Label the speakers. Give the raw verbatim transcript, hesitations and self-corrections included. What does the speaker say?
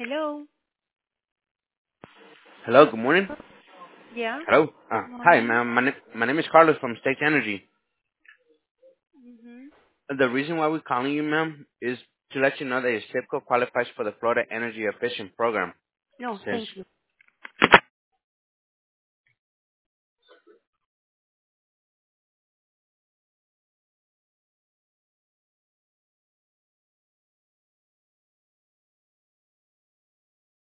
Speaker 1: Hello.
Speaker 2: Hello, good morning.
Speaker 1: Yeah.
Speaker 2: Hello. Uh, hi,
Speaker 1: Morning.
Speaker 2: ma'am. My, na- my name is Carlos from State Energy.
Speaker 1: Mhm.
Speaker 2: The reason why we're calling you, ma'am, is to let you know that your SIPCO qualifies for the Florida Energy Efficient Program.
Speaker 1: No,
Speaker 2: Since
Speaker 1: thank you.